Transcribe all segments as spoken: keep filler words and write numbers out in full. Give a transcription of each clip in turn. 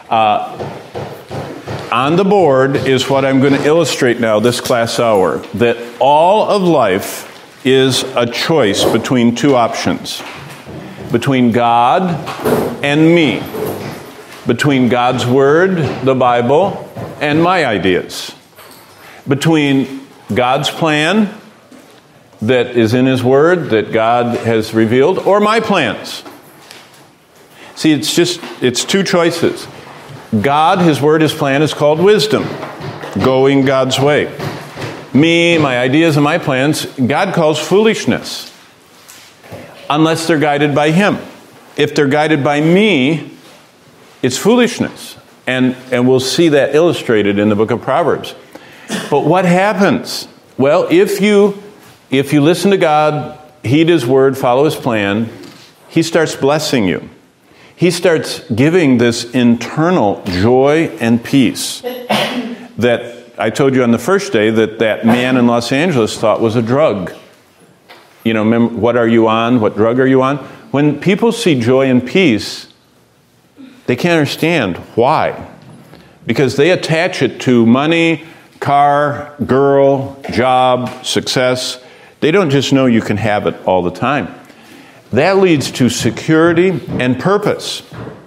Uh, on the board is what I'm going to illustrate now this class hour, that all of life is a choice between two options. Between God and me. Between God's Word, the Bible, and my ideas. Between God's plan that is in His Word, that God has revealed, or my plans. See, it's just, it's two choices. God, His Word, His plan is called wisdom. Going God's way. Me, my ideas and my plans, God calls foolishness. Unless they're guided by Him. If they're guided by me, it's foolishness. And, and we'll see that illustrated in the book of Proverbs. But what happens? Well, if you, if you listen to God, heed His Word, follow His plan, He starts blessing you. He starts giving this internal joy and peace that I told you on the first day that that man in Los Angeles thought was a drug. You know, remember, what are you on? What drug are you on? When people see joy and peace, they can't understand why. Because they attach it to money, car, girl, job, success. They don't just know you can have it all the time. That leads to security and purpose.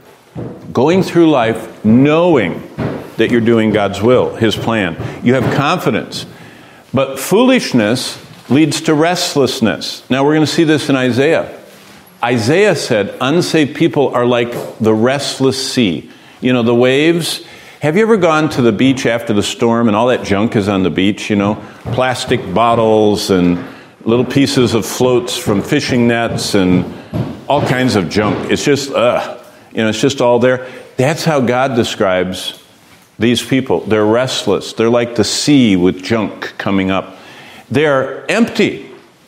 Going through life knowing that you're doing God's will, His plan. You have confidence. But foolishness leads to restlessness. Now we're going to see this in Isaiah. Isaiah said, unsaved people are like the restless sea. You know, the waves. Have you ever gone to the beach after the storm and all that junk is on the beach, you know? Plastic bottles and little pieces of floats from fishing nets and all kinds of junk. It's just, ugh. You know, it's just all there. That's how God describes these people. They're restless. They're like the sea with junk coming up. They're empty.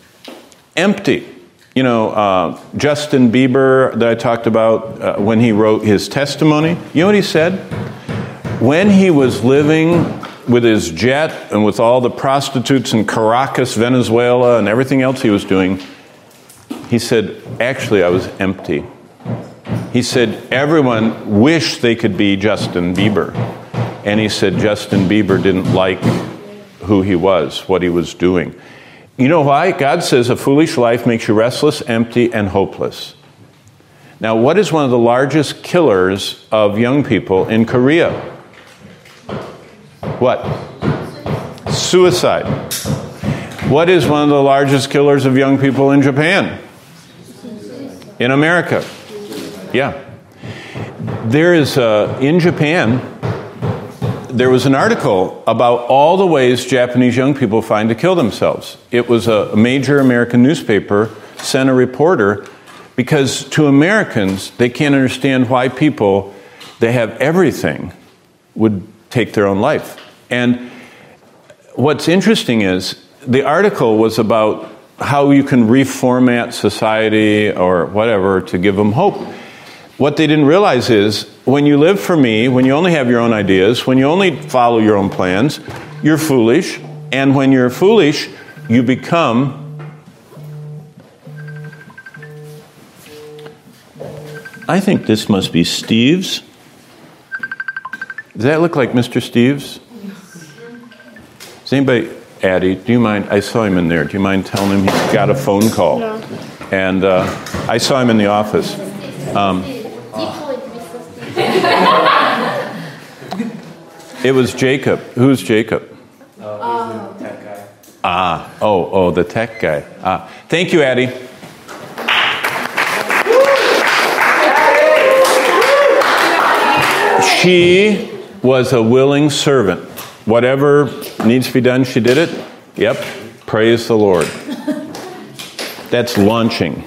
Empty. You know, uh, Justin Bieber that I talked about uh, when he wrote his testimony. You know what he said? When he was living with his jet and with all the prostitutes in Caracas, Venezuela, and everything else he was doing, he said, actually, I was empty. He said, everyone wished they could be Justin Bieber. And he said, Justin Bieber didn't like who he was, what he was doing. You know why? God says a foolish life makes you restless, empty, and hopeless. Now, what is one of the largest killers of young people in Korea? What? Suicide. What is one of the largest killers of young people in Japan? In America. Yeah. There is, uh, in Japan, there was an article about all the ways Japanese young people find to kill themselves. It was a major American newspaper sent a reporter because to Americans, they can't understand why people, they have everything, would take their own life. And what's interesting is the article was about how you can reformat society or whatever to give them hope. What they didn't realize is when you live for me, when you only have your own ideas, when you only follow your own plans, you're foolish. And when you're foolish, you become I think this must be Steve's. Does that look like Mister Steve's? Does anybody, Addie, do you mind? I saw him in there. Do you mind telling him he's got a phone call? No. And uh, I saw him in the office. Um, it was Jacob. Who's Jacob? Oh, he's the tech guy. Ah, oh, oh, the tech guy. Ah, thank you, Addie. She was a willing servant. Whatever needs to be done, she did it. Yep. Praise the Lord. That's launching.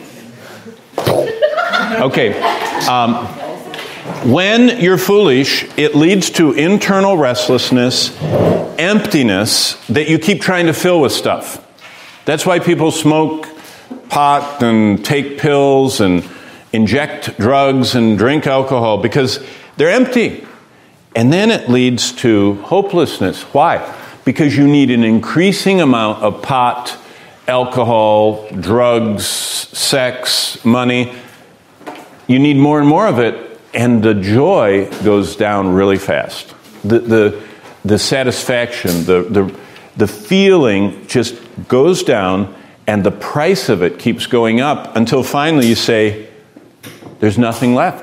Okay. Um, when you're foolish, it leads to internal restlessness, emptiness that you keep trying to fill with stuff. That's why people smoke pot and take pills and inject drugs and drink alcohol, because they're empty. And then it leads to hopelessness. Why? Because you need an increasing amount of pot, alcohol, drugs, sex, money. You need more and more of it and the joy goes down really fast. The the the satisfaction, the the the feeling just goes down, and the price of it keeps going up until finally you say, there's nothing left.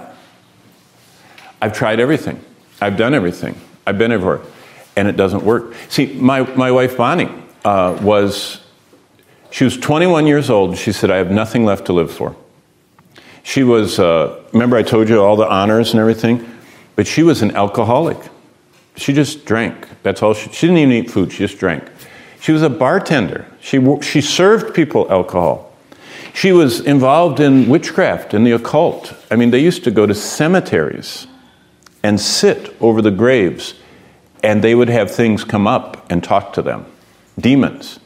I've tried everything. I've done everything. I've been everywhere. And it doesn't work. See, my, my wife Bonnie uh, was, she was twenty-one years old. She said, I have nothing left to live for. She was, uh, remember I told you all the honors and everything? But she was an alcoholic. She just drank. That's all. She, she didn't even eat food. She just drank. She was a bartender. She she served people alcohol. She was involved in witchcraft and the occult. I mean, they used to go to cemeteries and sit over the graves, and they would have things come up and talk to them. Demons.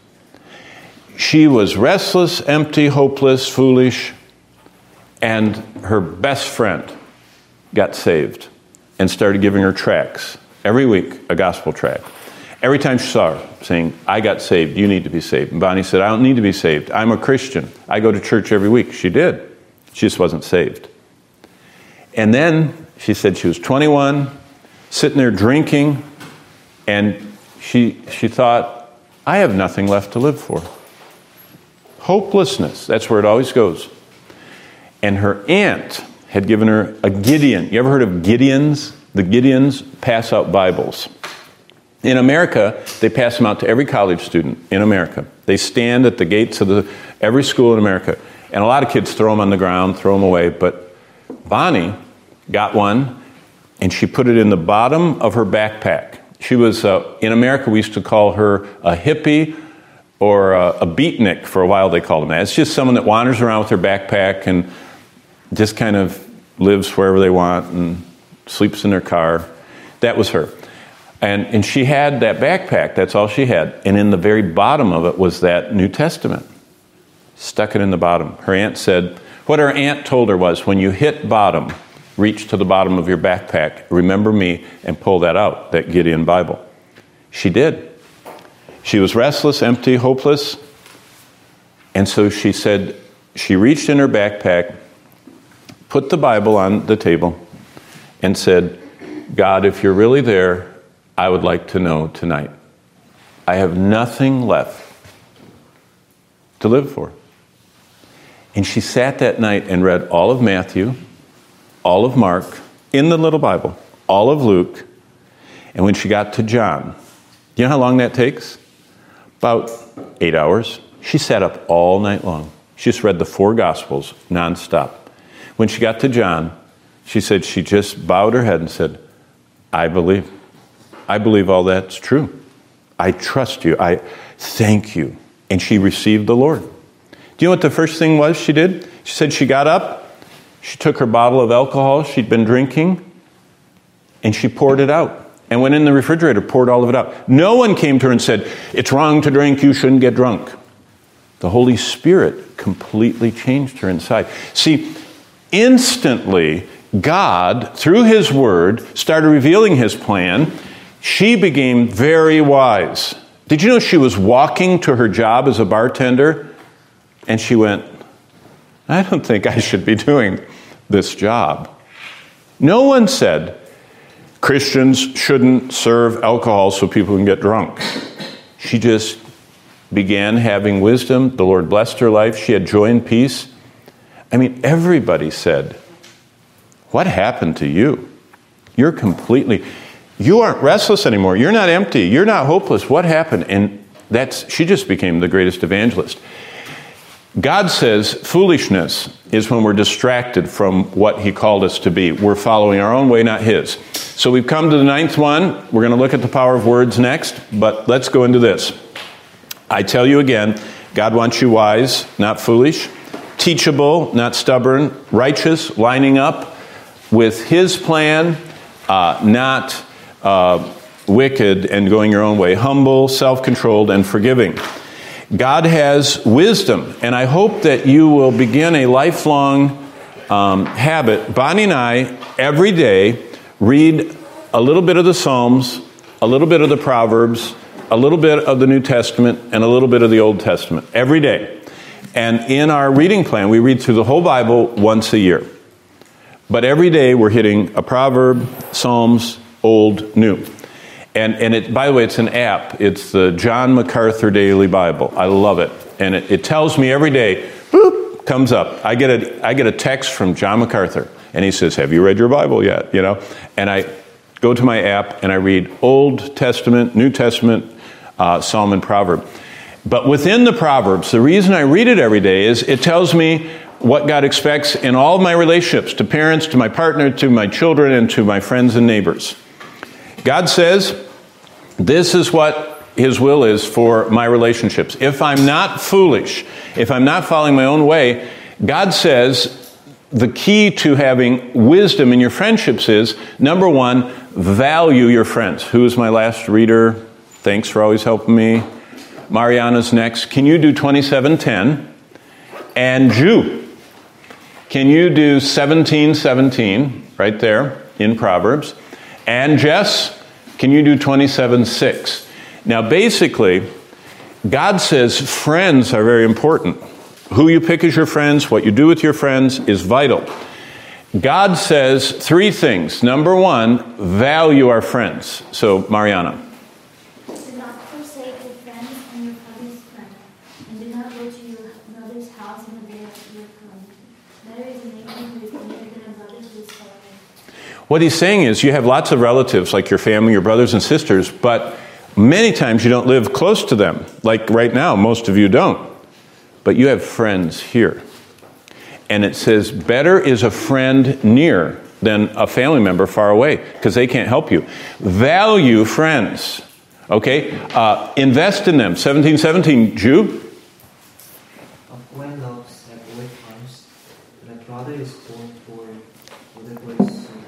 She was restless, empty, hopeless, foolish, and her best friend got saved and started giving her tracts. Every week, a gospel tract. Every time she saw her, saying, I got saved, you need to be saved. And Bonnie said, I don't need to be saved. I'm a Christian. I go to church every week. She did. She just wasn't saved. And then she said she was twenty-one, sitting there drinking, and she she thought, I have nothing left to live for. Hopelessness, that's where it always goes. And her aunt had given her a Gideon. You ever heard of Gideons? The Gideons pass out Bibles. In America, they pass them out to every college student in America. They stand at the gates of the, every school in America. And a lot of kids throw them on the ground, throw them away. But Bonnie got one, and she put it in the bottom of her backpack. She was, uh, in America, we used to call her a hippie or a, a beatnik for a while. They called them that. It's just someone that wanders around with their backpack and just kind of lives wherever they want and sleeps in their car. That was her. And and she had that backpack. That's all she had. And in the very bottom of it was that New Testament. Stuck it in the bottom. Her aunt said, what her aunt told her was, when you hit bottom, reach to the bottom of your backpack, remember me, and pull that out, that Gideon Bible. She did. She was restless, empty, hopeless. And so she said, she reached in her backpack, put the Bible on the table, and said, God, if you're really there, I would like to know tonight. I have nothing left to live for. And she sat that night and read all of Matthew, all of Mark, in the little Bible, all of Luke, and when she got to John, you know how long that takes? About eight hours. She sat up all night long. She just read the four Gospels nonstop. When she got to John, she said she just bowed her head and said, I believe. I believe all that's true. I trust you. I thank you. And she received the Lord. Do you know what the first thing was she did? She said she got up, she took her bottle of alcohol she'd been drinking, and she poured it out. And went in the refrigerator, poured all of it out. No one came to her and said, it's wrong to drink, you shouldn't get drunk. The Holy Spirit completely changed her inside. See, instantly, God, through His Word, started revealing His plan. She became very wise. Did you know she was walking to her job as a bartender? And she went, I don't think I should be doing this job. No one said Christians shouldn't serve alcohol so people can get drunk. She just began having wisdom. The Lord blessed her life. She had joy and peace. I mean, everybody said, what happened to you? You're completely, you aren't restless anymore. You're not empty. You're not hopeless. What happened? And that's, she just became the greatest evangelist. God says foolishness is when we're distracted from what He called us to be. We're following our own way, not His. So we've come to the ninth one. We're going to look at the power of words next, but let's go into this. I tell you again, God wants you wise, not foolish, teachable, not stubborn, righteous, lining up with His plan, uh, not uh, wicked and going your own way, humble, self-controlled, and forgiving. God has wisdom, and I hope that you will begin a lifelong um, habit. Bonnie and I, every day, read a little bit of the Psalms, a little bit of the Proverbs, a little bit of the New Testament, and a little bit of the Old Testament, every day. And in our reading plan, we read through the whole Bible once a year. But every day we're hitting a proverb, Psalms, Old, New. And, and it, by the way, it's an app. It's the John MacArthur Daily Bible. I love it. And it, it tells me every day, boop, comes up. I get a I get a text from John MacArthur, and he says, "Have you read your Bible yet?" You know, and I go to my app and I read Old Testament, New Testament, uh, Psalm, and Proverb. But within the Proverbs, the reason I read it every day is it tells me what God expects in all of my relationships, to parents, to my partner, to my children, and to my friends and neighbors. God says, this is what His will is for my relationships. If I'm not foolish, if I'm not following my own way, God says the key to having wisdom in your friendships is, number one, value your friends. Who is my last reader? Thanks for always helping me. Mariana's next. Can you do twenty-seven ten? And Jew, can you do seventeen seventeen right there in Proverbs? And Jess, can you do twenty-seven six? Now basically, God says friends are very important. Who you pick as your friends, what you do with your friends is vital. God says three things. Number one, value our friends. So, Mariana. Do not forsake your friends and your father's friend, and do not go to your brother's house in the day of your calamity. Better is a neighbor who is near than a brother who is far away. What he's saying is you have lots of relatives, like your family, your brothers and sisters, but many times you don't live close to them. Like right now, most of you don't. But you have friends here. And it says, better is a friend near than a family member far away, because they can't help you. Value friends. Okay? Uh, invest in them. seventeen seventeen, Jew? When love separate comes, and a brother is born for whatever is sown.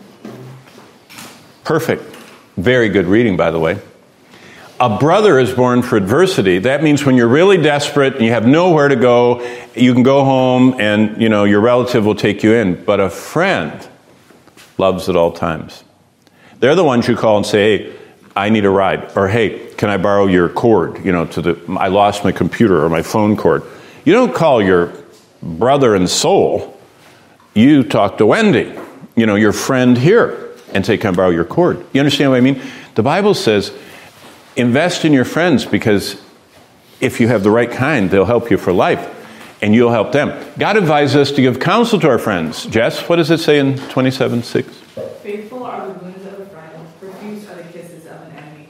Perfect. Very good reading, by the way. A brother is born for adversity. That means when you're really desperate and you have nowhere to go, you can go home and, you know, your relative will take you in. But a friend loves at all times. They're the ones you call and say, hey, I need a ride. Or, hey, can I borrow your cord? You know, to the, I lost my computer or my phone cord. You don't call your brother and soul. You talk to Wendy, you know, your friend here, and say, can I borrow your cord? You understand what I mean? The Bible says, invest in your friends, because if you have the right kind, they'll help you for life, and you'll help them. God advises us to give counsel to our friends. Jess, what does it say in twenty-seven six? Faithful are the wounds of a friend, profuse are the kisses of an enemy.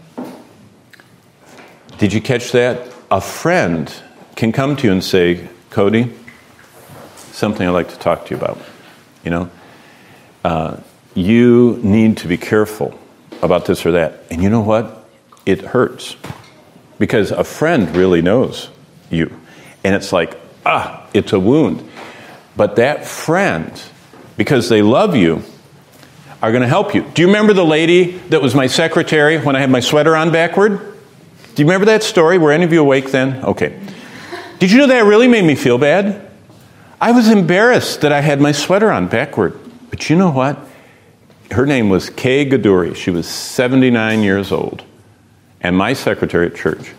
Did you catch that? A friend can come to you and say, Cody, something I'd like to talk to you about. You know, uh, you need to be careful about this or that. And you know what? It hurts, because a friend really knows you. And it's like, ah, it's a wound. But that friend, because they love you, are going to help you. Do you remember the lady that was my secretary when I had my sweater on backward? Do you remember that story? Were any of you awake then? Okay. Did you know that really made me feel bad? I was embarrassed that I had my sweater on backward. But you know what? Her name was Kay Gaduri. She was seventy-nine years old. And my secretary at church.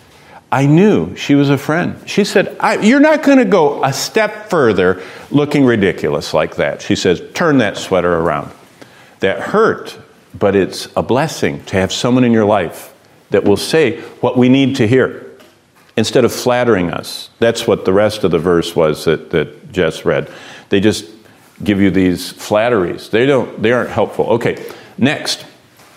I knew she was a friend. She said, I, you're not going to go a step further looking ridiculous like that. She says, turn that sweater around. That hurt, but it's a blessing to have someone in your life that will say what we need to hear instead of flattering us. That's what the rest of the verse was that, that Jess read. They just give you these flatteries. They don't. They aren't helpful. Okay, next.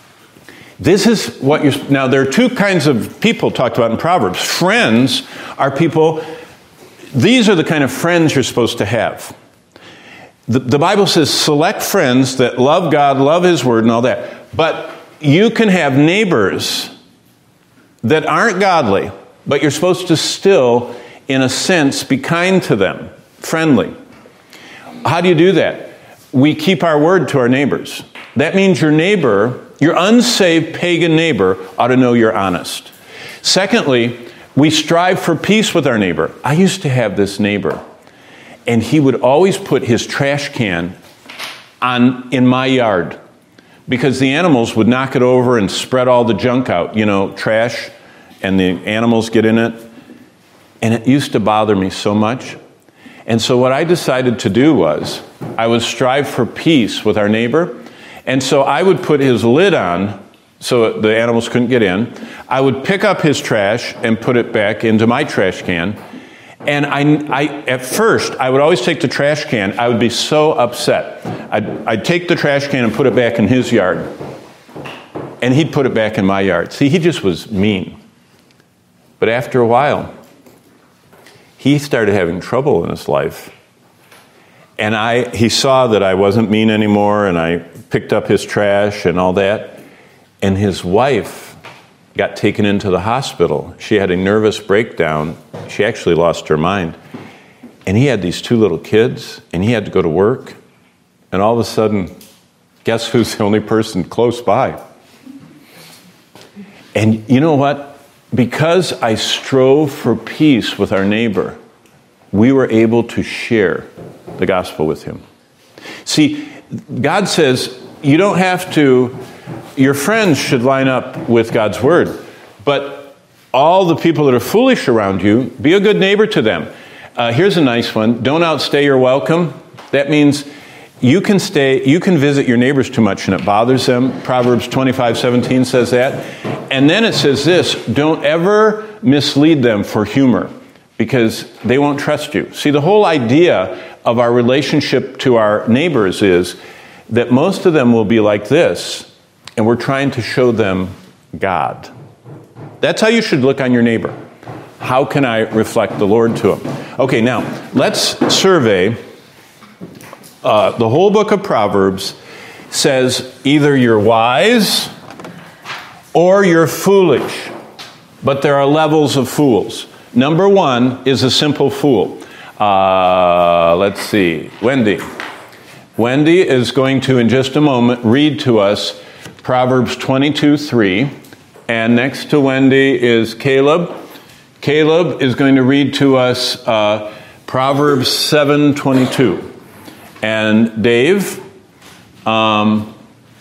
This is what you're... Now, there are two kinds of people talked about in Proverbs. Friends are people... These are the kind of friends you're supposed to have. The, the Bible says, select friends that love God, love His Word, and all that. But you can have neighbors that aren't godly, but you're supposed to still, in a sense, be kind to them, friendly. How do you do that? We keep our word to our neighbors. That means your neighbor... Your unsaved pagan neighbor ought to know you're honest. Secondly, we strive for peace with our neighbor. I used to have this neighbor, and he would always put his trash can on in my yard because the animals would knock it over and spread all the junk out, you know, trash, and the animals get in it. And it used to bother me so much. And so what I decided to do was, I would strive for peace with our neighbor. And so I would put his lid on so the animals couldn't get in. I would pick up his trash and put it back into my trash can. And I, I, at first, I would always take the trash can. I would be so upset. I'd, I'd take the trash can and put it back in his yard. And he'd put it back in my yard. See, he just was mean. But after a while, he started having trouble in his life. And I, he saw that I wasn't mean anymore, and I picked up his trash and all that. And his wife got taken into the hospital. She had a nervous breakdown. She actually lost her mind. And he had these two little kids, and he had to go to work. And all of a sudden, guess who's the only person close by? And you know what? Because I strove for peace with our neighbor, we were able to share the gospel with him. See, God says you don't have to, your friends should line up with God's word, but all the people that are foolish around you, be a good neighbor to them. Uh, here's a nice one. Don't outstay your welcome. That means you can stay, you can visit your neighbors too much and it bothers them. Proverbs twenty-five seventeen says that. And then it says this, don't ever mislead them for humor, because they won't trust you. See, the whole idea of our relationship to our neighbors is that most of them will be like this, and we're trying to show them God. That's how you should look on your neighbor. How can I reflect the Lord to him? Okay, now, let's survey. Uh, the whole book of Proverbs says either you're wise or you're foolish. But there are levels of fools. Number one is a simple fool. Uh, let's see. Wendy. Wendy is going to, in just a moment, read to us Proverbs twenty-two three. And next to Wendy is Caleb. Caleb is going to read to us uh, Proverbs seven twenty-two. And Dave, um,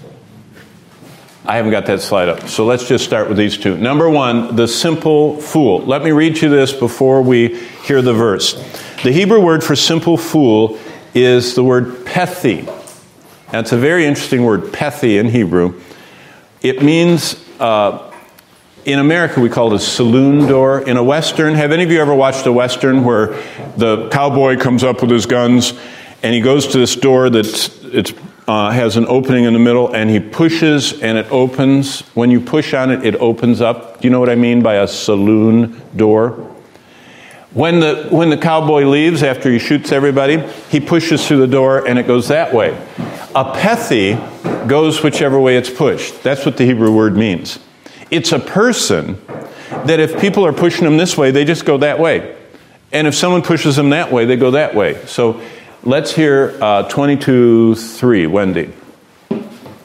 I haven't got that slide up, so let's just start with these two. Number one, the simple fool. Let me read you this before we hear the verse. The Hebrew word for simple fool is the word pethi. That's a very interesting word, pethi in Hebrew. It means, uh, in America we call it a saloon door. In a Western, have any of you ever watched a Western where the cowboy comes up with his guns and he goes to this door that's it's uh, has an opening in the middle, and he pushes and it opens. When you push on it, it opens up. Do you know what I mean by a saloon door? When the when the cowboy leaves after he shoots everybody, he pushes through the door and it goes that way. A pethi goes whichever way it's pushed. That's what the Hebrew word means. It's a person that if people are pushing them this way, they just go that way. And if someone pushes them that way, they go that way. So let's hear uh, twenty-two three, Wendy. The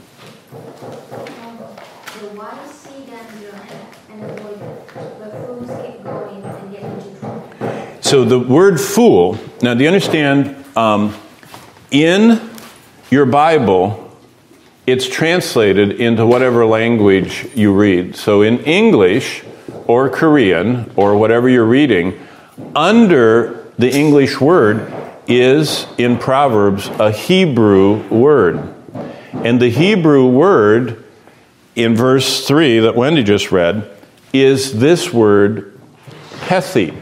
wise see danger and avoid it, but fools keep going and get into trouble. So the word fool, now do you understand, um, in your Bible, it's translated into whatever language you read. So in English or Korean or whatever you're reading, under the English word is, in Proverbs, a Hebrew word. And the Hebrew word in verse three that Wendy just read is this word, pethi.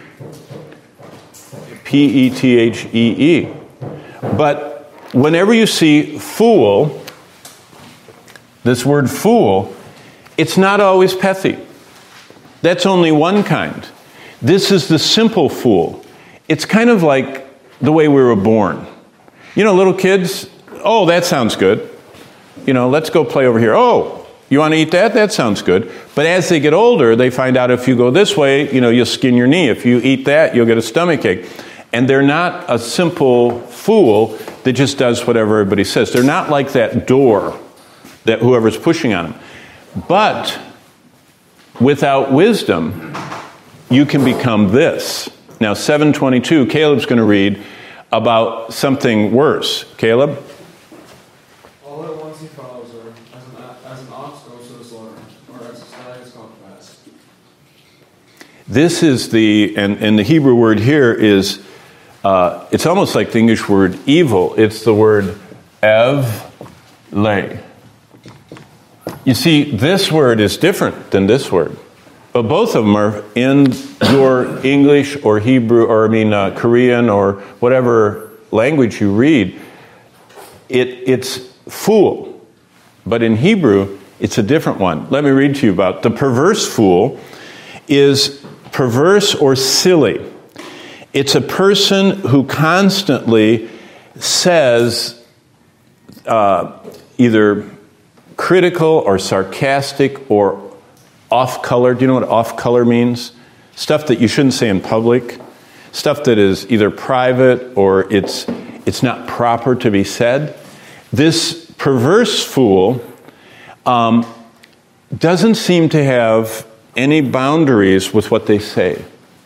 P E T H E E. But whenever you see fool, this word fool, it's not always pethi. That's only one kind. This is the simple fool. It's kind of like the way we were born. You know, little kids, oh, that sounds good. You know, let's go play over here. Oh, you want to eat that? That sounds good. But as they get older, they find out if you go this way, you know, you'll skin your knee. If you eat that, you'll get a stomachache. And they're not a simple fool that just does whatever everybody says. They're not like that door that whoever's pushing on them. But without wisdom, you can become this. Now, seven twenty-two, Caleb's going to read about something worse. Caleb? All at once he follows her, as an, as an ox goes to the slaughter, or as a stag is caught fast. This is the, and, and the Hebrew word here is Uh, it's almost like the English word evil. It's the word ev-le. You see, this word is different than this word. But both of them are in your English or Hebrew, or I mean uh, Korean or whatever language you read. It, it's fool. But in Hebrew, it's a different one. Let me read to you about the perverse fool is perverse or silly. It's a person who constantly says uh, either critical or sarcastic or off-color. Do you know what off-color means? Stuff that you shouldn't say in public. Stuff that is either private or it's it's not proper to be said. This perverse fool um, doesn't seem to have any boundaries with what they say.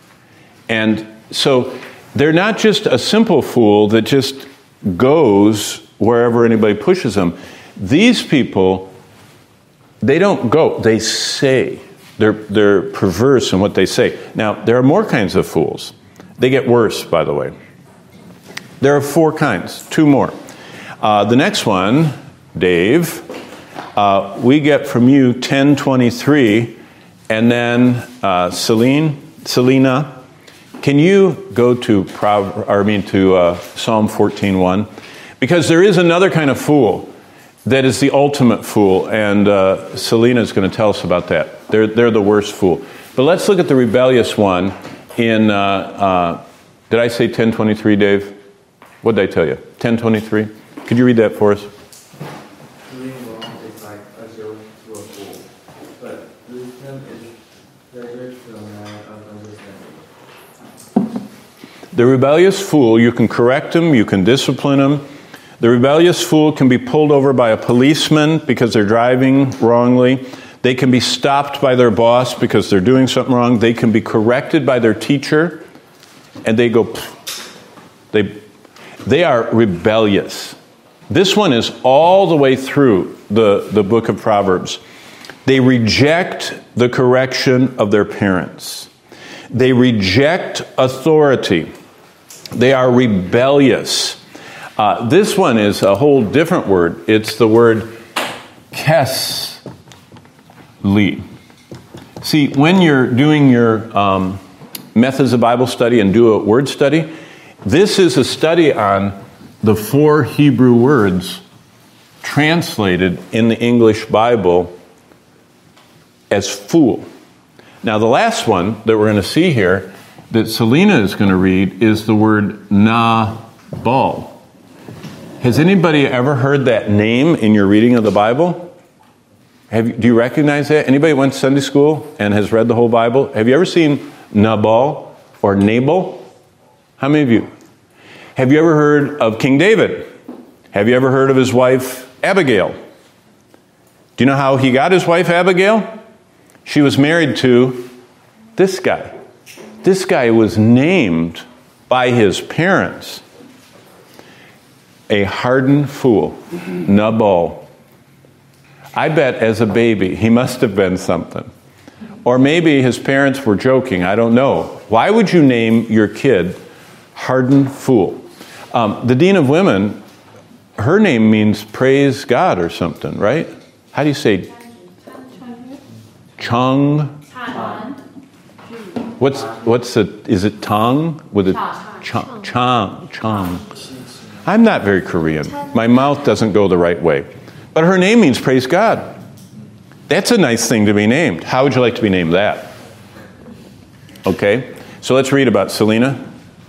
And so they're not just a simple fool that just goes wherever anybody pushes them. These people, they don't go, they say. They're, they're perverse in what they say. Now, there are more kinds of fools. They get worse, by the way. There are four kinds, two more. Uh, the next one, Dave, uh, we get from you ten twenty-three, and then uh, Celine, Selena, can you go to Prov- or I mean to uh, Psalm fourteen one? Because there is another kind of fool that is the ultimate fool, and uh, Selena is going to tell us about that. They're they're the worst fool. But let's look at the rebellious one in. Uh, uh, did I say ten twenty-three, Dave? What did I tell you? ten twenty-three. Could you read that for us? Doing wrong is like a joke to a fool, but wisdom is pleasure to a man of understanding. The rebellious fool, you can correct him, you can discipline him. The rebellious fool can be pulled over by a policeman because they're driving wrongly. They can be stopped by their boss because they're doing something wrong. They can be corrected by their teacher, and they go, they, they are rebellious. This one is all the way through the, the book of Proverbs. They reject the correction of their parents. They reject authority. They are rebellious. Uh, this one is a whole different word. It's the word kesli. See, when you're doing your um, methods of Bible study and do a word study, this is a study on the four Hebrew words translated in the English Bible as fool. Now, the last one that we're going to see here that Selena is going to read is the word Nabal. Has anybody ever heard that name in your reading of the Bible? Have you, do you recognize that? Anybody went to Sunday school and has read the whole Bible? Have you ever seen Nabal or Nabal? How many of you? Have you ever heard of King David? Have you ever heard of his wife Abigail? Do you know how he got his wife Abigail? She was married to this guy. This guy was named by his parents a hardened fool, Nabal. I bet as a baby he must have been something. Or maybe his parents were joking, I don't know. Why would you name your kid hardened fool? Um, the Dean of Women, her name means praise God or something, right? How do you say? Chung. What's what's the? Is it Tong with a Chong? Chong. Chong. I'm not very Korean. My mouth doesn't go the right way, but her name means praise God. That's a nice thing to be named. How would you like to be named that? Okay, so let's read about Selena.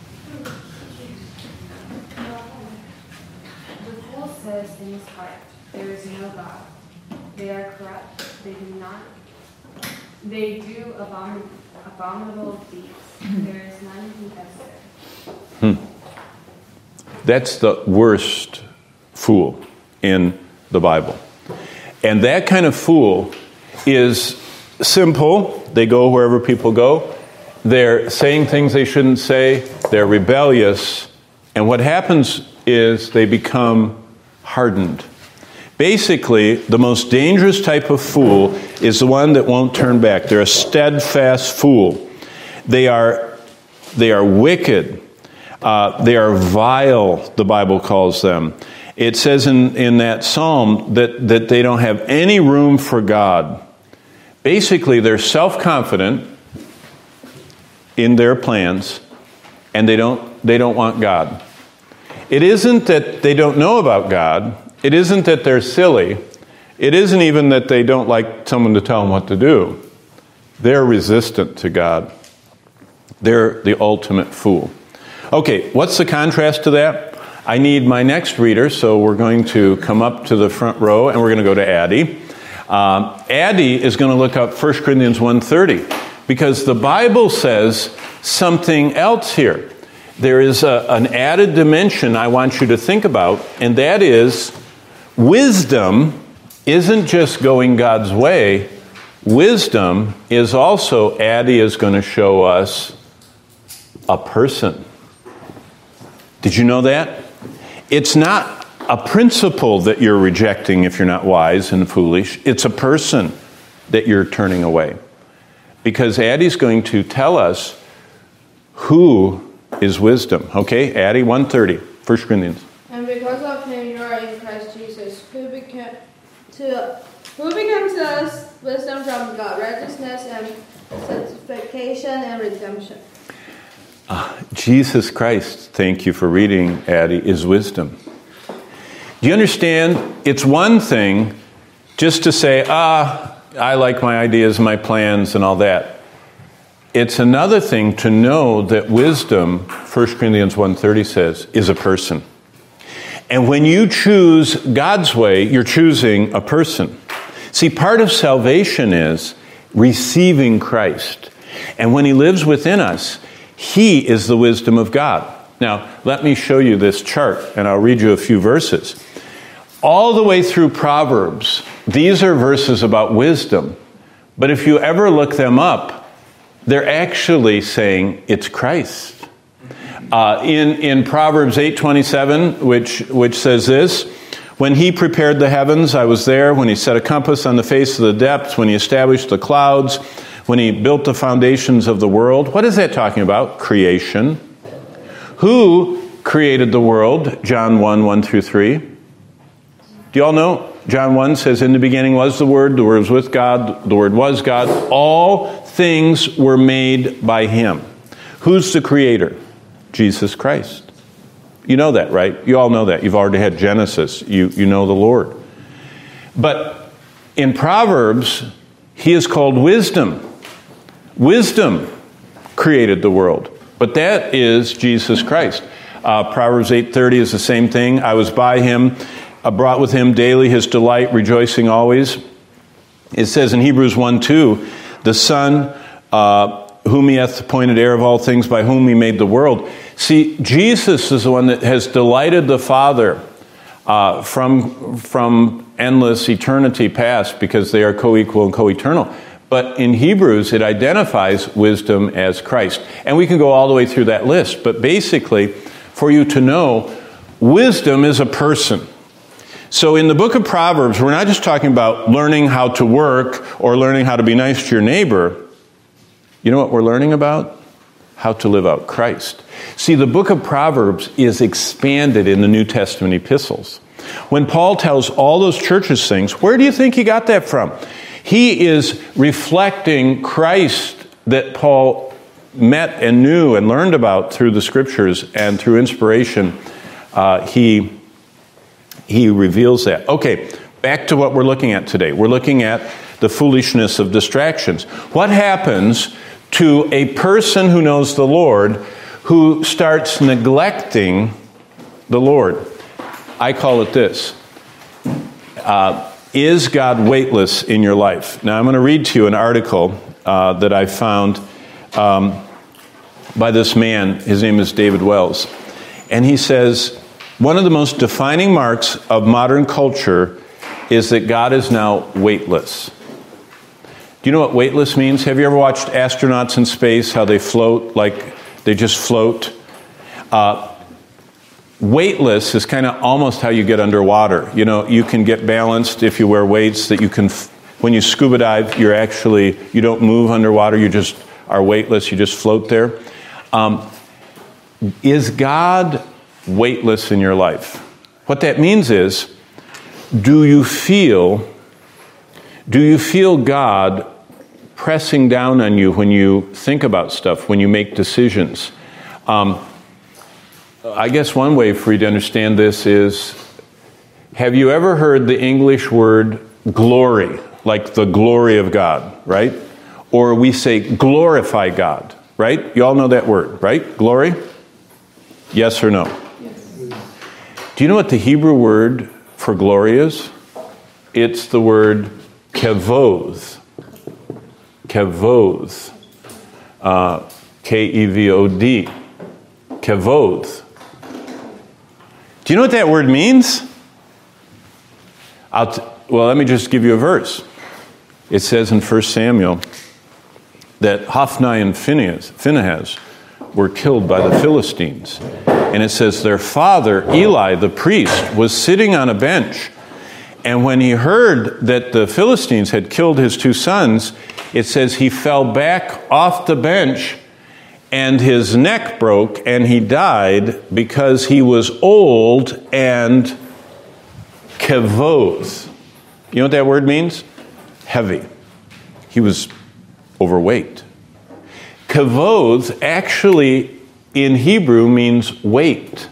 They do abomin- abominable deeds. There is none who does it. Hmm. That's the worst fool in the Bible. And that kind of fool is simple. They go wherever people go. They're saying things they shouldn't say. They're rebellious. And what happens is they become hardened. Basically, the most dangerous type of fool is the one that won't turn back. They're a steadfast fool. They are, they are wicked. Uh, they are vile, the Bible calls them. It says in, in that psalm that, that they don't have any room for God. Basically, they're self-confident in their plans, and they don't, they don't want God. It isn't that they don't know about God. It isn't that they're silly. It isn't even that they don't like someone to tell them what to do. They're resistant to God. They're the ultimate fool. Okay, what's the contrast to that? I need my next reader, so we're going to come up to the front row, and we're going to go to Addie. Um, Addie is going to look up First Corinthians one thirty, because the Bible says something else here. There is a, an added dimension I want you to think about, and that is wisdom isn't just going God's way. Wisdom is also, Addie is going to show us, a person. Did you know that? It's not a principle that you're rejecting if you're not wise and foolish. It's a person that you're turning away. Because Addie's going to tell us who is wisdom. Okay, Addie, one thirty, First Corinthians. And because of him you are in Christ Jesus, who became to who became to us wisdom from God, righteousness and sanctification and redemption. Uh, Jesus Christ, thank you for reading, Addie, is wisdom. Do you understand? It's one thing just to say, ah, I like my ideas, my plans, and all that. It's another thing to know that wisdom, First Corinthians one thirty says, is a person. And when you choose God's way, you're choosing a person. See, part of salvation is receiving Christ. And when He lives within us, He is the wisdom of God. Now, let me show you this chart, and I'll read you a few verses. All the way through Proverbs, these are verses about wisdom. But if you ever look them up, they're actually saying it's Christ. Uh, in, in Proverbs eight twenty-seven, which, which says this, when He prepared the heavens, I was there. When He set a compass on the face of the depths, when He established the clouds, when He built the foundations of the world. What is that talking about? Creation. Who created the world? John one, one through three. Do you all know? John one says, in the beginning was the Word, the Word was with God, the Word was God. All things were made by Him. Who's the creator? Jesus Christ. You know that, right? You all know that. You've already had Genesis. You, you know the Lord. But in Proverbs, He is called wisdom. Wisdom created the world. But that is Jesus Christ. Uh, Proverbs eight thirty is the same thing. I was by Him, I brought with Him daily His delight, rejoicing always. It says in Hebrews one two, the Son, uh, whom He hath appointed heir of all things, by whom He made the world. See, Jesus is the one that has delighted the Father uh, from, from endless eternity past, because they are co-equal and co-eternal. But in Hebrews, it identifies wisdom as Christ. And we can go all the way through that list. But basically, for you to know, wisdom is a person. So in the book of Proverbs, we're not just talking about learning how to work or learning how to be nice to your neighbor. You know what we're learning about? How to live out Christ. See, the book of Proverbs is expanded in the New Testament epistles. When Paul tells all those churches things, where do you think he got that from? He is reflecting Christ that Paul met and knew and learned about through the Scriptures, and through inspiration, uh, he, he reveals that. Okay, back to what we're looking at today. We're looking at the foolishness of distractions. What happens to a person who knows the Lord who starts neglecting the Lord? I call it this. Uh, is God weightless in your life? Now, I'm going to read to you an article uh, that I found um, by this man. His name is David Wells. And he says, one of the most defining marks of modern culture is that God is now weightless. Do you know what weightless means? Have you ever watched astronauts in space, how they float, like they just float? Uh, weightless is kind of almost how you get underwater. You know, you can get balanced if you wear weights, that you can, when you scuba dive, you're actually, you don't move underwater, you just are weightless, you just float there. Um, Is God weightless in your life? What that means is, do you feel, do you feel God pressing down on you when you think about stuff, when you make decisions? Um, I guess one way for you to understand this is, have you ever heard the English word glory, like the glory of God, right? Or we say glorify God, right? You all know that word, right? Glory? Yes or no? Yes. Do you know what the Hebrew word for glory is? It's the word kavod. Kavod. Uh, K E V O D. Kavod. Do you know what that word means? I'll t- well, let me just give you a verse. It says in First Samuel that Hophni and Phinehas, Phinehas were killed by the Philistines. And it says their father, Eli, the priest, was sitting on a bench. And when he heard that the Philistines had killed his two sons, it says he fell back off the bench and his neck broke and he died because he was old and kavod. You know what that word means? Heavy. He was overweight. Kavod actually in Hebrew means weight.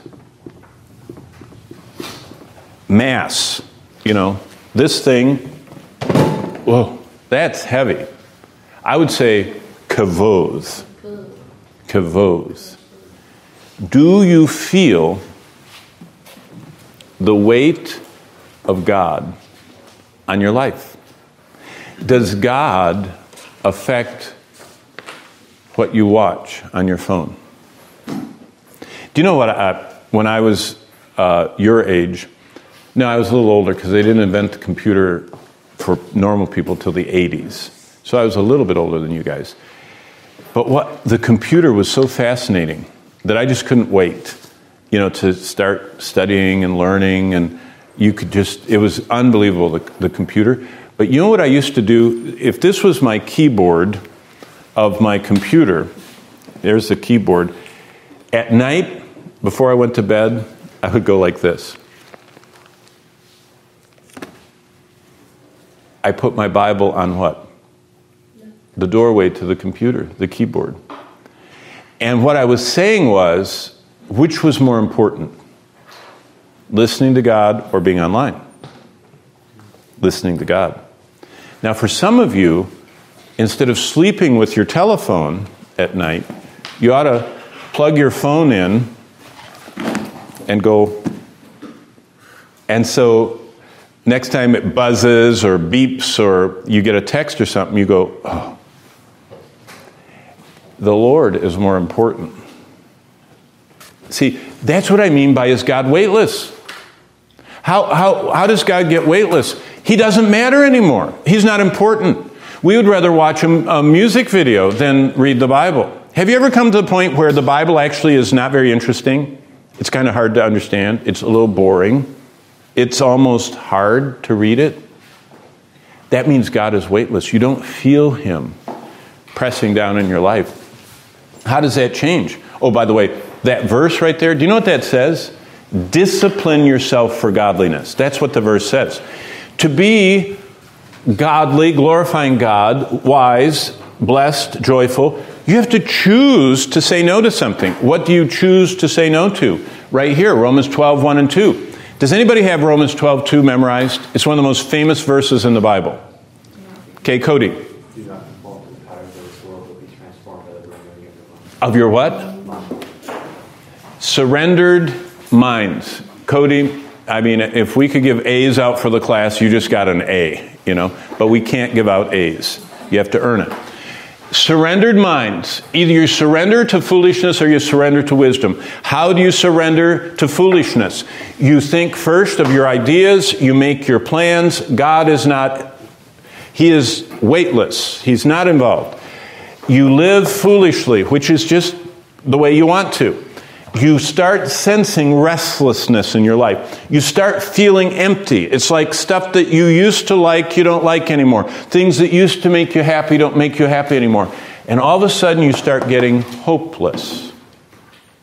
Mass. You know, this thing, whoa, that's heavy. I would say kavod. Kavod. Do you feel the weight of God on your life? Does God affect what you watch on your phone? Do you know what? I, when I was uh, your age, no, I was a little older because they didn't invent the computer for normal people till the eighties. So I was a little bit older than you guys. But what the computer was so fascinating that I just couldn't wait, you know, to start studying and learning, and you could just, it was unbelievable, the, the computer. But you know what I used to do? If this was my keyboard of my computer, there's the keyboard, at night, before I went to bed, I would go like this. I put my Bible on what? The doorway to the computer, the keyboard. And what I was saying was, which was more important? Listening to God or being online? Listening to God. Now for some of you, instead of sleeping with your telephone at night, you ought to plug your phone in and go. And so next time it buzzes or beeps or you get a text or something, you go, oh, the Lord is more important. See, that's what I mean by is God weightless? How, how, how does God get weightless? He doesn't matter anymore. He's not important. We would rather watch a, a music video than read the Bible. Have you ever come to the point where the Bible actually is not very interesting? It's kind of hard to understand. It's a little boring. It's almost hard to read it. That means God is weightless. You don't feel Him pressing down in your life. How does that change? Oh, by the way, that verse right there, do you know what that says? Discipline yourself for godliness. That's what the verse says. To be godly, glorifying God, wise, blessed, joyful, you have to choose to say no to something. What do you choose to say no to? Right here, Romans twelve, one and two. Does anybody have Romans twelve, two memorized? It's one of the most famous verses in the Bible. Okay, Cody. Do not conform to the pattern of this world, but be transformed by the renewing of your mind. Of your what? Surrendered minds. Cody, I mean, if we could give A's out for the class, you just got an A, you know. But we can't give out A's. You have to earn it. Surrendered minds. Either you surrender to foolishness or you surrender to wisdom. How do you surrender to foolishness? You think first of your ideas. You make your plans. God is not, He is weightless. He's not involved. You live foolishly, which is just the way you want to. You start sensing restlessness in your life. You start feeling empty. It's like stuff that you used to like, you don't like anymore. Things that used to make you happy don't make you happy anymore. And all of a sudden you start getting hopeless.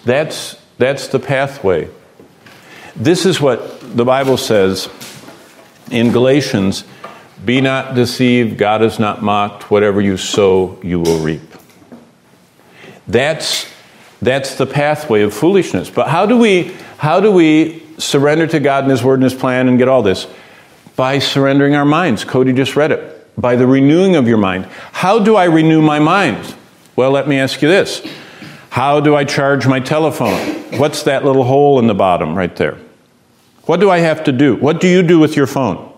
That's, that's the pathway. This is what the Bible says in Galatians, be not deceived, God is not mocked, whatever you sow, you will reap. That's, that's the pathway of foolishness. But how do we, how do we surrender to God and His Word and His plan and get all this? By surrendering our minds. Cody just read it. By the renewing of your mind. How do I renew my mind? Well, let me ask you this. How do I charge my telephone? What's that little hole in the bottom right there? What do I have to do? What do you do with your phone?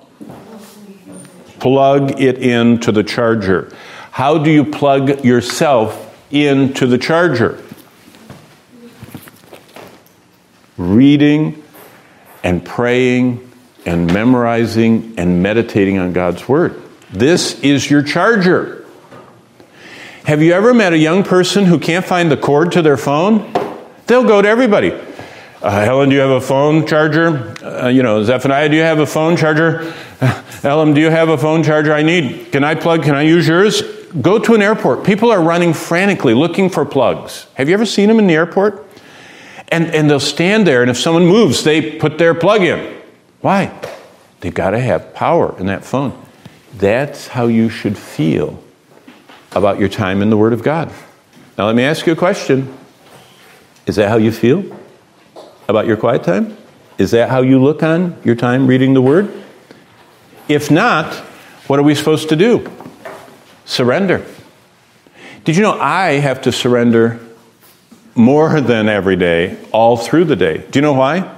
Plug it into the charger. How do you plug yourself into the charger? Reading and praying and memorizing and meditating on God's Word. This is your charger. Have you ever met a young person who can't find the cord to their phone? They'll go to everybody. Uh, Helen, do you have a phone charger? Uh, you know, Zephaniah, do you have a phone charger? Uh, Ellen, do you have a phone charger I need? Can I plug? Can I use yours? Go to an airport. People are running frantically looking for plugs. Have you ever seen them in the airport? And, and they'll stand there, and if someone moves, they put their plug in. Why? They've got to have power in that phone. That's how you should feel about your time in the Word of God. Now let me ask you a question. Is that how you feel about your quiet time? Is that how you look on your time reading the Word? If not, what are we supposed to do? Surrender. Did you know I have to surrender more than every day, all through the day? Do you know why?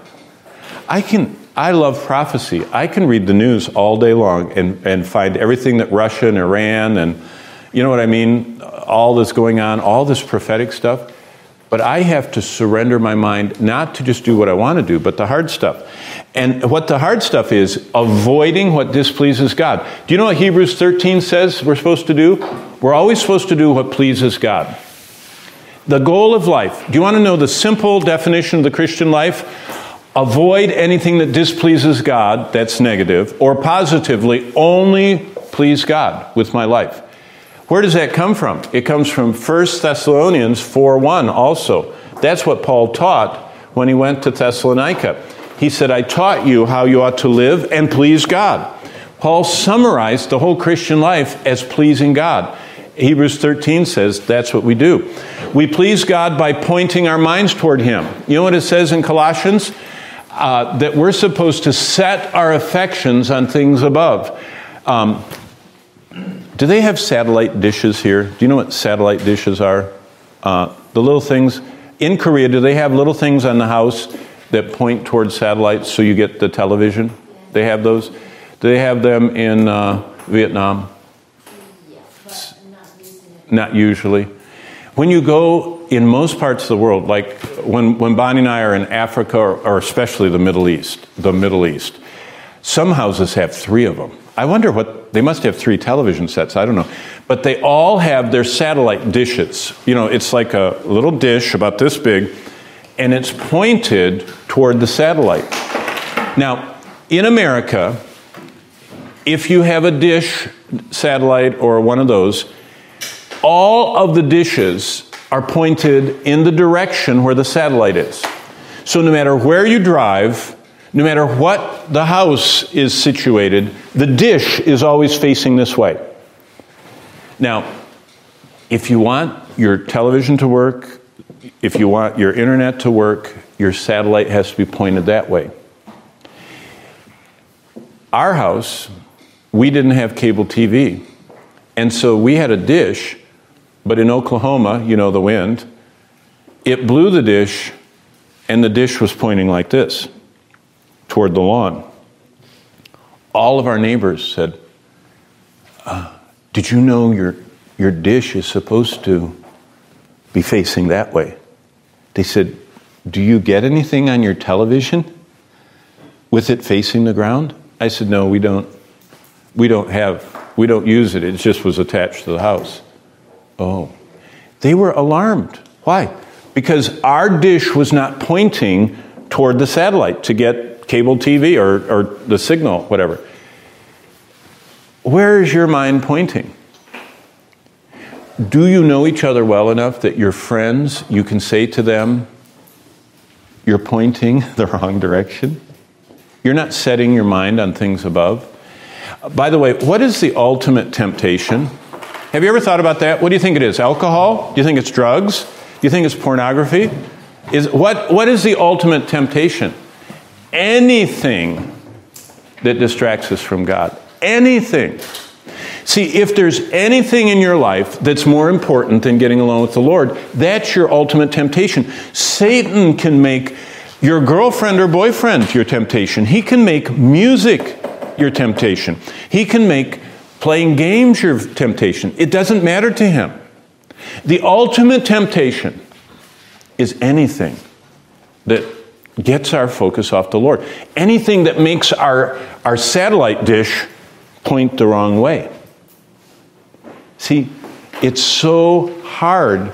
I can... I love prophecy. I can read the news all day long and, and find everything that Russia and Iran and, you know what I mean, all this going on, all this prophetic stuff. But I have to surrender my mind, not to just do what I want to do, but the hard stuff. And what the hard stuff is, avoiding what displeases God. Do you know what Hebrews thirteen says we're supposed to do? We're always supposed to do what pleases God. The goal of life. Do you want to know the simple definition of the Christian life? Avoid anything that displeases God, that's negative, or positively, only please God with my life. Where does that come from? It comes from First Thessalonians four one also. That's what Paul taught when he went to Thessalonica. He said, I taught you how you ought to live and please God. Paul summarized the whole Christian life as pleasing God. Hebrews thirteen says that's what we do. We please God by pointing our minds toward Him. You know what it says in Colossians? Uh, that we're supposed to set our affections on things above. Um, do they have satellite dishes here? Do you know what satellite dishes are? Uh, the little things. In Korea, do they have little things on the house that point towards satellites so you get the television? They have those? Do they have them in uh, Vietnam? Yes, but not usually. Not usually. When you go in most parts of the world, like when, when Bonnie and I are in Africa, or, or especially the Middle East, the Middle East, some houses have three of them. I wonder what, they must have three television sets, I don't know. But they all have their satellite dishes. You know, it's like a little dish about this big, and it's pointed toward the satellite. Now, in America, if you have a dish satellite or one of those, all of the dishes are pointed in the direction where the satellite is. So no matter where you drive, no matter what the house is situated, the dish is always facing this way. Now, if you want your television to work, if you want your internet to work, your satellite has to be pointed that way. Our house, we didn't have cable T V, and so we had a dish. But in Oklahoma, you know the wind, it blew the dish, and the dish was pointing like this, toward the lawn. All of our neighbors said, uh, did you know your, your dish is supposed to be facing that way? They said, do you get anything on your television with it facing the ground? I said, no, we don't. We don't have, we don't use it. It just was attached to the house. Oh, they were alarmed. Why? Because our dish was not pointing toward the satellite to get cable T V or, or the signal, whatever. Where is your mind pointing? Do you know each other well enough that your friends, you can say to them, you're pointing the wrong direction. You're not setting your mind on things above. By the way, what is the ultimate temptation? Have you ever thought about that? What do you think it is? Alcohol? Do you think it's drugs? Do you think it's pornography? Is what what is the ultimate temptation? Anything that distracts us from God. Anything. See, if there's anything in your life that's more important than getting along with the Lord, that's your ultimate temptation. Satan can make your girlfriend or boyfriend your temptation. He can make music your temptation. He can make playing games your temptation. It doesn't matter to him. The ultimate temptation is anything that gets our focus off the Lord. Anything that makes our, our satellite dish point the wrong way. See, it's so hard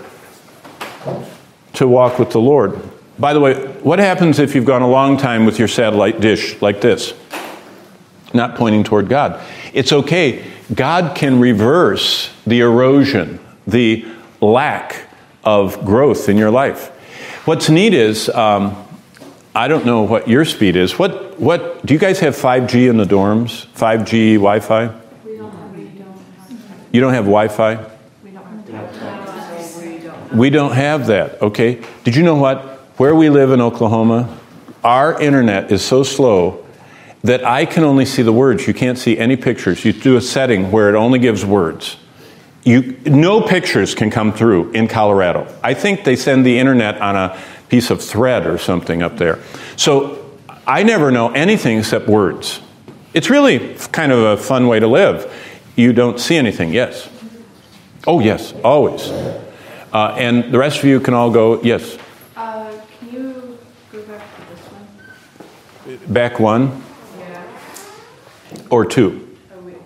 to walk with the Lord. By the way, what happens if you've gone a long time with your satellite dish like this? Not pointing toward God. It's okay. God can reverse the erosion, the lack of growth in your life. What's neat is, um, I don't know what your speed is. What what do you guys have five G in the dorms? five G Wi-Fi? We don't have, we don't have. You don't have Wi-Fi? We don't have. We don't. We don't have that, okay? Did you know what? Where we live in Oklahoma, our internet is so slow that I can only see the words. You can't see any pictures. You do a setting where it only gives words. You, no pictures can come through in Colorado. I think they send the internet on a piece of thread or something up there. So I never know anything except words. It's really kind of a fun way to live. You don't see anything. Yes. Oh, yes, always. Uh, and the rest of you can all go, yes. Uh, can you go back to this one? Back one Yeah. or two? Oh, wait.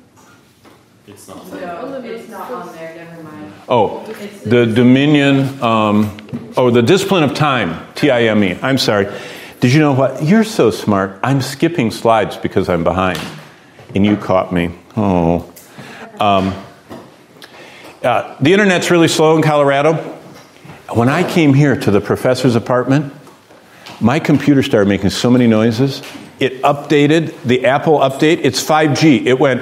It's not. No, it's not on there. Never mind. Oh, the dominion, um, oh, the discipline of time, T I M E. I'm sorry. Did you know what? You're so smart. I'm skipping slides because I'm behind. And you caught me. Oh. Um, uh, the internet's really slow in Colorado. When I came here to the professor's apartment, my computer started making so many noises. It updated, the Apple update, it's five G. It went,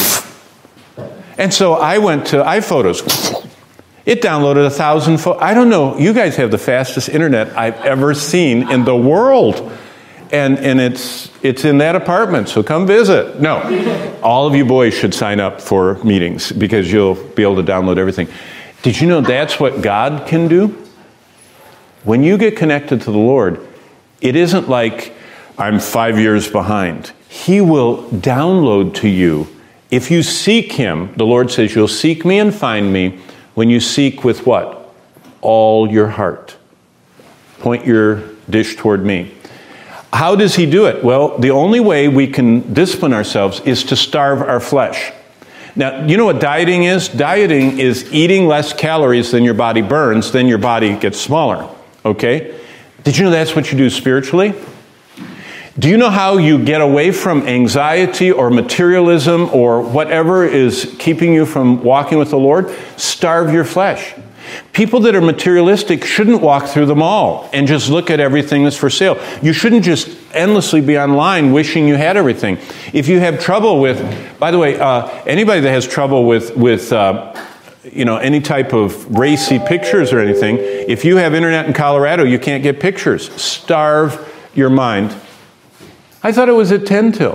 and so I went to iPhotos. It downloaded a thousand photos. I don't know, you guys have the fastest internet I've ever seen in the world. And and it's it's in that apartment, so come visit. No, all of you boys should sign up for meetings because you'll be able to download everything. Did you know that's what God can do? When you get connected to the Lord, it isn't like I'm five years behind. He will download to you. If you seek Him, the Lord says you'll seek me and find me when you seek with what? All your heart. Point your dish toward me. How does He do it? Well, the only way we can discipline ourselves is to starve our flesh. Now, you know what dieting is? Dieting is eating less calories than your body burns, then your body gets smaller. Okay? Did you know that's what you do spiritually? Do you know how you get away from anxiety or materialism or whatever is keeping you from walking with the Lord? Starve your flesh. People that are materialistic shouldn't walk through the mall and just look at everything that's for sale. You shouldn't just endlessly be online wishing you had everything. If you have trouble with, by the way, uh, anybody that has trouble with, with uh, you know, any type of racy pictures or anything, if you have internet in Colorado, you can't get pictures. Starve your mind. I thought it was at ten till.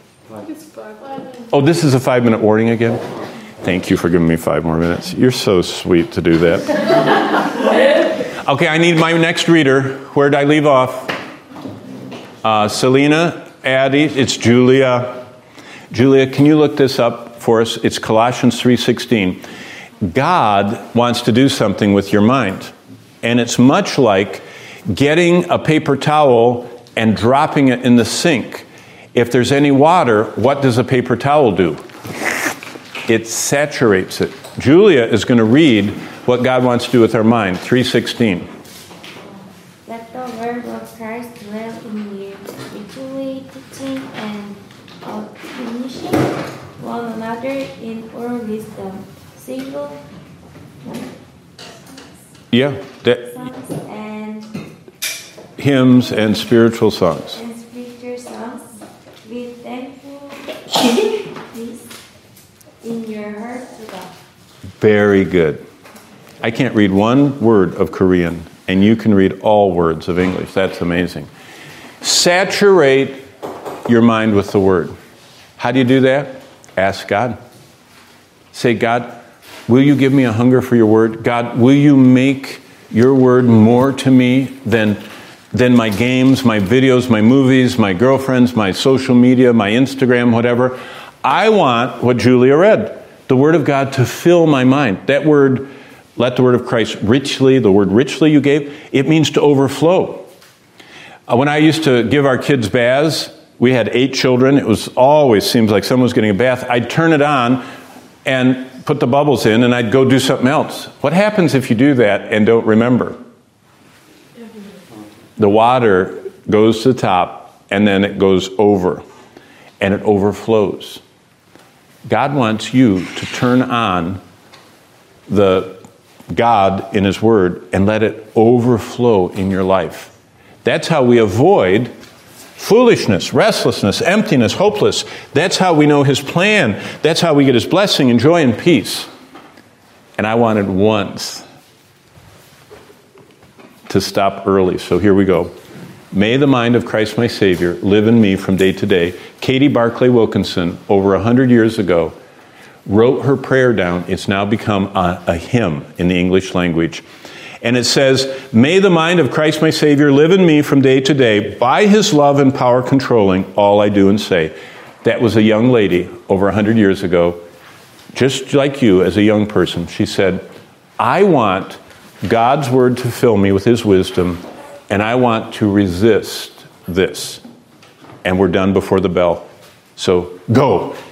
Oh, this is a five-minute warning again? Thank you for giving me five more minutes. You're so sweet to do that. Okay, I need my next reader. Where did I leave off? Uh, Selena, Addie, it's Julia. Julia, can you look this up for us? It's Colossians three sixteen. God wants to do something with your mind. And it's much like getting a paper towel and dropping it in the sink. If there's any water, what does a paper towel do? It saturates it. Julia is going to read what God wants to do with our mind. three sixteen. Let the word of Christ dwell in you, equally teaching and admonishing one another in all wisdom, single Yeah. That, sons and hymns, and spiritual songs. And spiritual songs with thankful peace in your heart to God. Very good. I can't read one word of Korean, and you can read all words of English. That's amazing. Saturate your mind with the Word. How do you do that? Ask God. Say, God, will you give me a hunger for your Word? God, will you make your Word more to me than, than my games, my videos, my movies, my girlfriends, my social media, my Instagram, whatever? I want what Julia read, the Word of God to fill my mind. That word, let the Word of Christ richly, the word richly you gave, it means to overflow. Uh, when I used to give our kids baths, we had eight children. It was always seems like someone was getting a bath. I'd turn it on and put the bubbles in, and I'd go do something else. What happens if you do that and don't remember? The water goes to the top, and then it goes over, and it overflows. God wants you to turn on the God in His Word and let it overflow in your life. That's how we avoid foolishness, restlessness, emptiness, hopeless. That's how we know His plan. That's how we get His blessing and joy and peace. And I wanted once to stop early, so here we go. May the mind of Christ my Savior live in me from day to day. Katie Barclay Wilkinson, over a hundred years ago, wrote her prayer down. It's now become a, a hymn in the English language. And it says, may the mind of Christ my Savior live in me from day to day, by His love and power controlling all I do and say. That was a young lady over a hundred years ago, just like you as a young person. She said, I want God's Word to fill me with His wisdom, and I want to resist this. And we're done before the bell. So go.